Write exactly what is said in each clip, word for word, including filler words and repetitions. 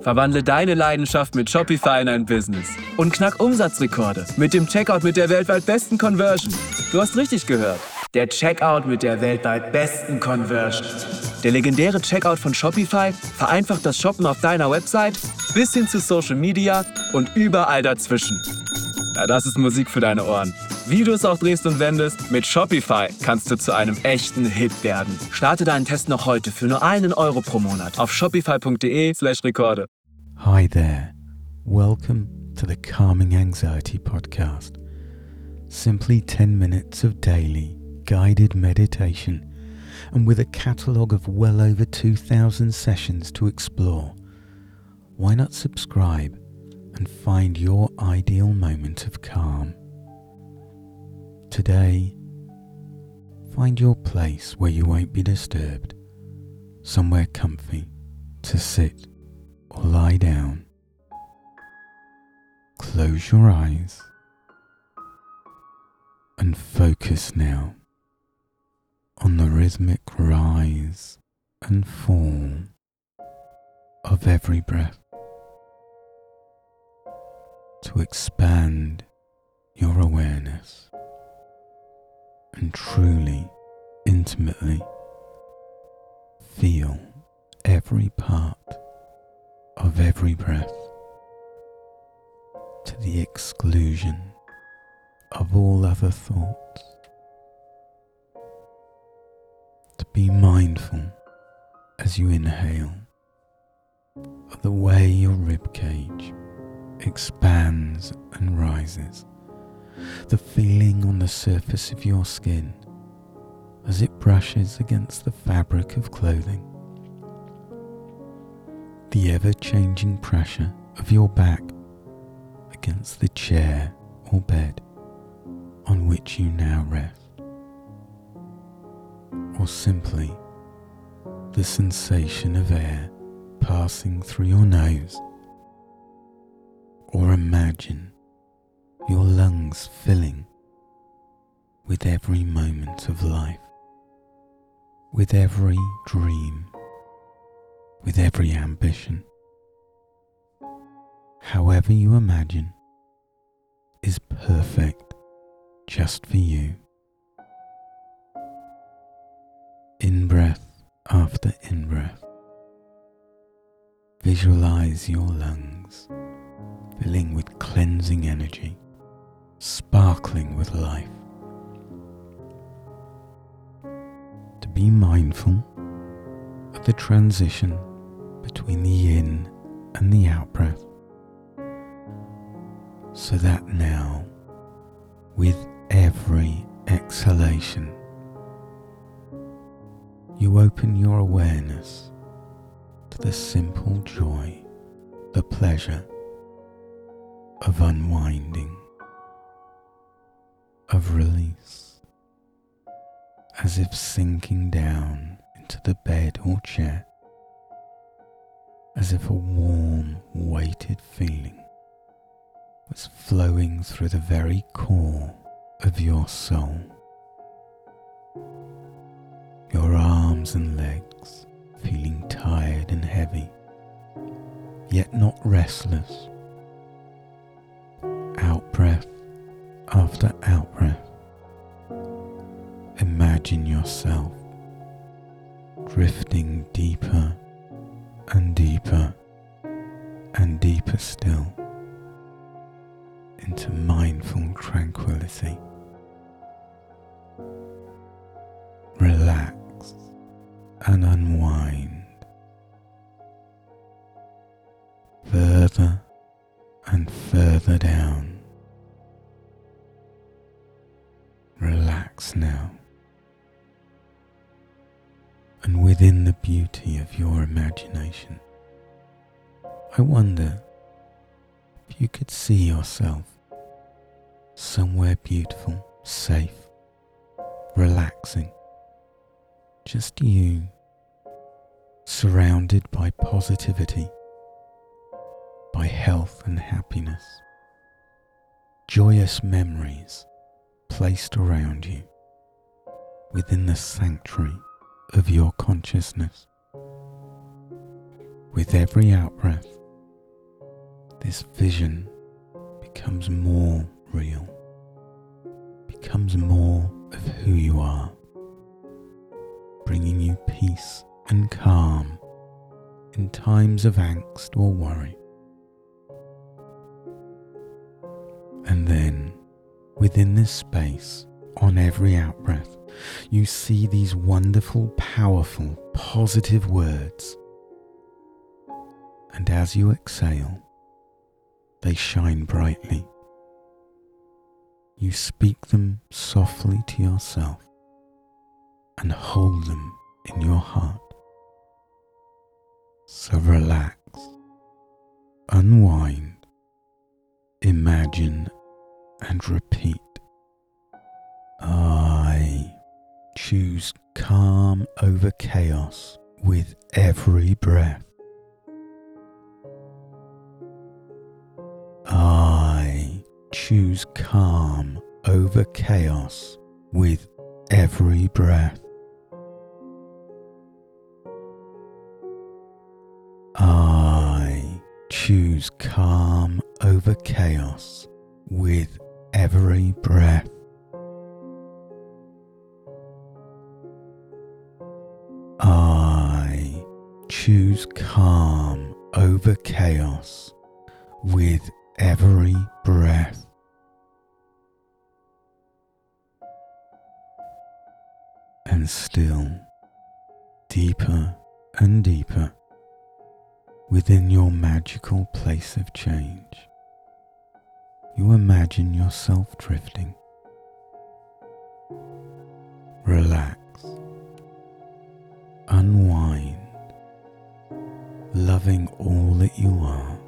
Verwandle deine Leidenschaft mit Shopify in ein Business. Und knack Umsatzrekorde mit dem Checkout mit der weltweit besten Conversion. Du hast richtig gehört. Der Checkout mit der weltweit besten Conversion. Der legendäre Checkout von Shopify vereinfacht das Shoppen auf deiner Website bis hin zu Social Media und überall dazwischen. Ja, das ist Musik für deine Ohren. Wie du es auch drehst und wendest, mit Shopify kannst du zu einem echten Hit werden. Starte deinen Test noch heute für nur einen Euro pro Monat auf shopify.de slash Rekorde. Hi there. Welcome to the Calming Anxiety Podcast. Simply ten minutes of daily guided meditation, and with a catalogue of well over two thousand sessions to explore. Why not subscribe and find your ideal moment of calm? Today, find your place where you won't be disturbed, somewhere comfy to sit or lie down. Close your eyes and focus now on the rhythmic rise and fall of every breath to expand your awareness and truly, intimately feel every part of every breath to the exclusion of all other thoughts. To be mindful as you inhale of the way your ribcage expands and rises, the feeling on the surface of your skin as it brushes against the fabric of clothing, the ever-changing pressure of your back against the chair or bed on which you now rest, or simply the sensation of air passing through your nose, or imagine your lungs filling with every moment of life, with every dream, with every ambition. However you imagine is perfect just for you. In-breath after in-breath, visualize your lungs filling with cleansing energy, sparkling with life. To be mindful of the transition between the in and the out breath, so that now, with every exhalation, you open your awareness to the simple joy, the pleasure of unwinding, of release, as if sinking down into the bed or chair, as if a warm, weighted feeling was flowing through the very core of your soul. Your arms and legs feeling tired and heavy, yet not restless. Out breath after out breath, imagine yourself drifting deeper and deeper and deeper still into mindful tranquility. Relax and unwind further and further down. Relax now, and within the beauty of your imagination, I wonder if you could see yourself somewhere beautiful, safe, relaxing, just you, surrounded by positivity, by health and happiness, joyous memories placed around you within the sanctuary of your consciousness. With every out-breath, this vision becomes more real, becomes more of who you are, bringing you peace and calm in times of angst or worry. And then, within this space, on every out-breath, you see these wonderful, powerful, positive words. And as you exhale, they shine brightly. You speak them softly to yourself and hold them in your heart. So relax, unwind, imagine and repeat. I choose calm over chaos with every breath. I choose calm over chaos with every breath. I choose calm over chaos with every breath. I choose calm over chaos with every breath. And still, deeper and deeper, within your magical place of change, you imagine yourself drifting. Relax, unwind, loving all that you are.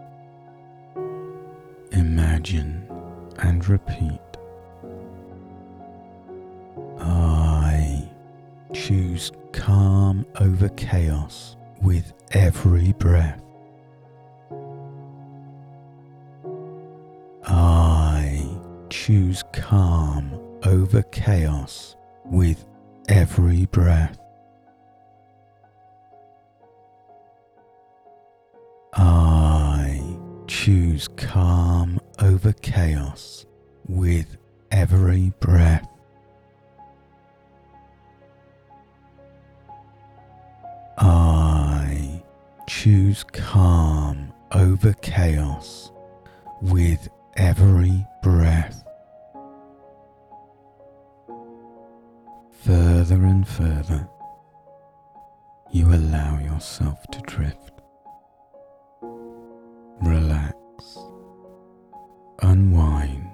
Imagine and repeat. I choose calm over chaos with every breath. I choose calm over chaos with every breath. I choose calm over chaos with every breath. I choose calm over chaos with every breath. Further and further, you allow yourself to drift. Relax, unwind,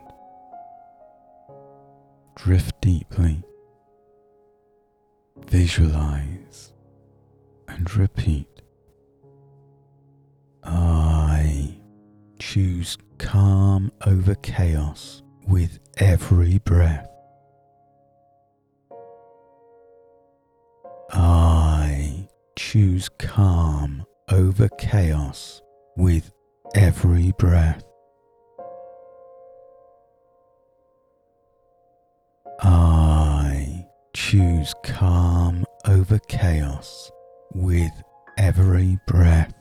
drift deeply, visualize and repeat. I choose calm over chaos with every breath. I choose calm over chaos with every breath. I choose calm over chaos with every breath.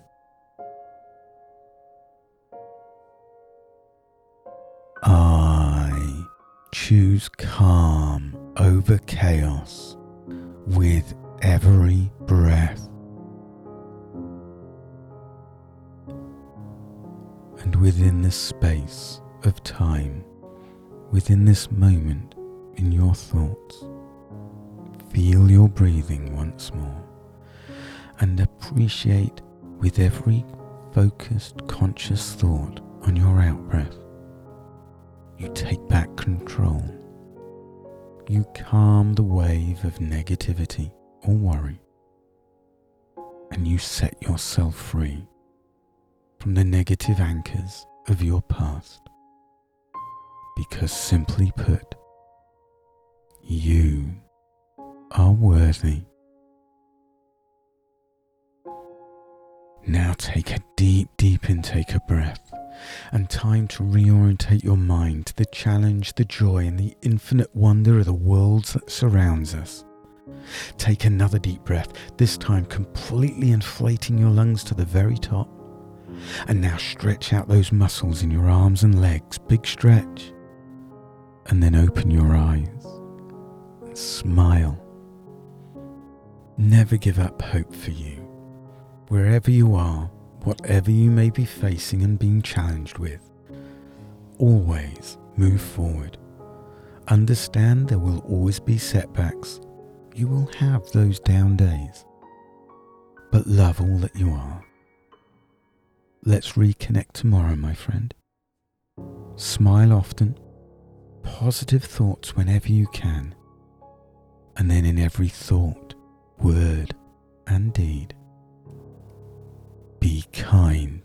I choose calm over chaos with every breath. And within this space of time, within this moment in your thoughts, feel your breathing once more and appreciate with every focused conscious thought on your out-breath. You take back control. You calm the wave of negativity or worry, and you set yourself free from the negative anchors of your past. Because simply put, you are worthy. Now take a deep, deep intake of breath and time to reorientate your mind to the challenge, the joy and the infinite wonder of the world that surrounds us. Take another deep breath, this time completely inflating your lungs to the very top, And now stretch out those muscles in your arms and legs. Big stretch. And then open your eyes and smile. Never give up hope for you. Wherever you are, whatever you may be facing and being challenged with, always move forward. Understand there will always be setbacks. You will have those down days. But love all that you are. Let's reconnect tomorrow, my friend. Smile often. Positive thoughts whenever you can. And then in every thought, word and deed, be kind.